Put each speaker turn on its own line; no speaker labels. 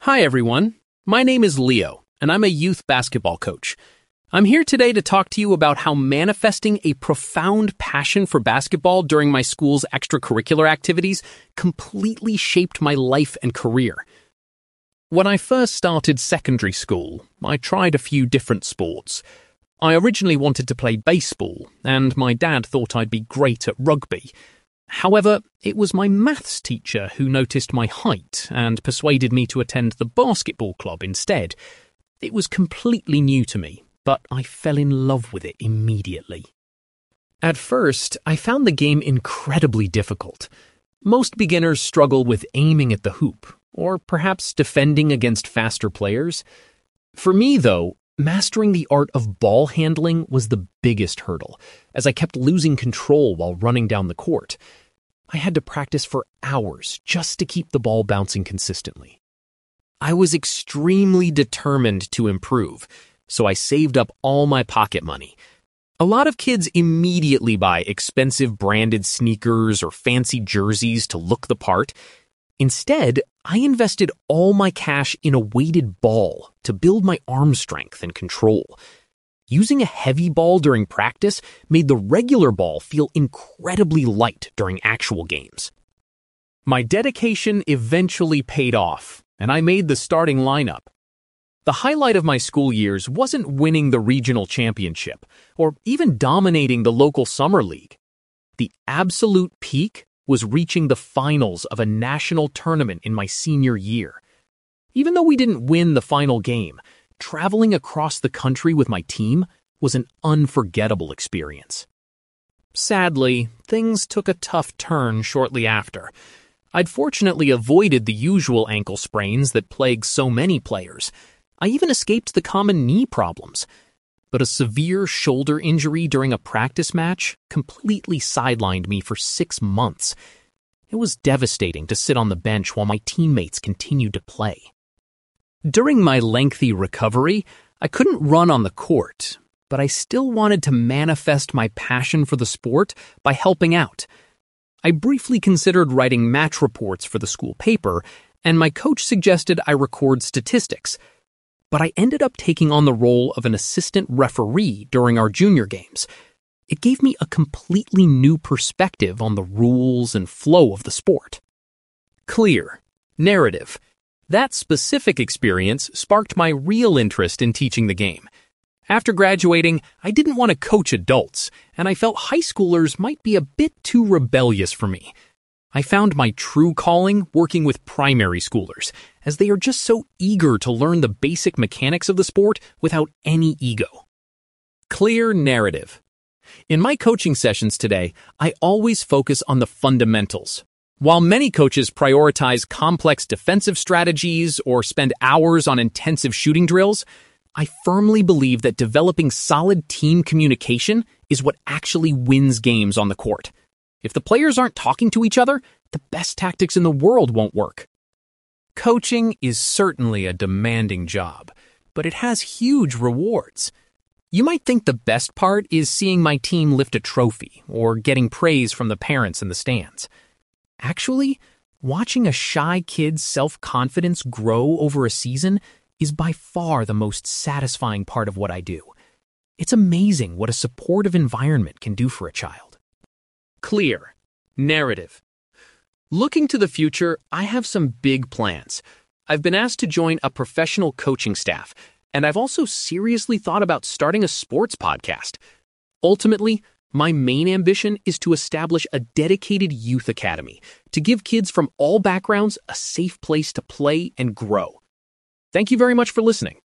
Hi everyone, my name is Leo, and I'm a youth basketball coach. I'm here today to talk to you about how manifesting a profound passion for basketball during my school's extracurricular activities completely shaped my life and career. When I first started secondary school, I tried a few different sports. I originally wanted to play baseball, and my dad thought I'd be great at rugby. However, it was my maths teacher who noticed my height and persuaded me to attend the basketball club instead. It was completely new to me, but I fell in love with it immediately. At first, I found the game incredibly difficult. Most beginners struggle with aiming at the hoop, or perhaps defending against faster players. For me, though, mastering the art of ball handling was the biggest hurdle, as I kept losing control while running down the court. I had to practice for hours just to keep the ball bouncing consistently. I was extremely determined to improve, so I saved up all my pocket money. A lot of kids immediately buy expensive branded sneakers or fancy jerseys to look the part. Instead, I invested all my cash in a weighted ball to build my arm strength and control. Using a heavy ball during practice made the regular ball feel incredibly light during actual games. My dedication eventually paid off, and I made the starting lineup. The highlight of my school years wasn't winning the regional championship or even dominating the local summer league. The absolute peak was reaching the finals of a national tournament in my senior year. Even though we didn't win the final game, traveling across the country with my team was an unforgettable experience. Sadly, things took a tough turn shortly after. I'd fortunately avoided the usual ankle sprains that plague so many players. I even escaped the common knee problems. But a severe shoulder injury during a practice match completely sidelined me for 6 months. It was devastating to sit on the bench while my teammates continued to play. During my lengthy recovery, I couldn't run on the court, but I still wanted to manifest my passion for the sport by helping out. I briefly considered writing match reports for the school paper, and my coach suggested I record statistics. But I ended up taking on the role of an assistant referee during our junior games. It gave me a completely new perspective on the rules and flow of the sport. Clear. Narrative. That specific experience sparked my real interest in teaching the game. After graduating, I didn't want to coach adults, and I felt high schoolers might be a bit too rebellious for me. I found my true calling working with primary schoolers, as they are just so eager to learn the basic mechanics of the sport without any ego. Clear narrative. In my coaching sessions today, I always focus on the fundamentals. While many coaches prioritize complex defensive strategies or spend hours on intensive shooting drills, I firmly believe that developing solid team communication is what actually wins games on the court. If the players aren't talking to each other, the best tactics in the world won't work. Coaching is certainly a demanding job, but it has huge rewards. You might think the best part is seeing my team lift a trophy or getting praise from the parents in the stands. Actually, watching a shy kid's self-confidence grow over a season is by far the most satisfying part of what I do. It's amazing what a supportive environment can do for a child. Clear. Narrative. Looking to the future, I have some big plans. I've been asked to join a professional coaching staff, and I've also seriously thought about starting a sports podcast. Ultimately, my main ambition is to establish a dedicated youth academy to give kids from all backgrounds a safe place to play and grow. Thank you very much for listening.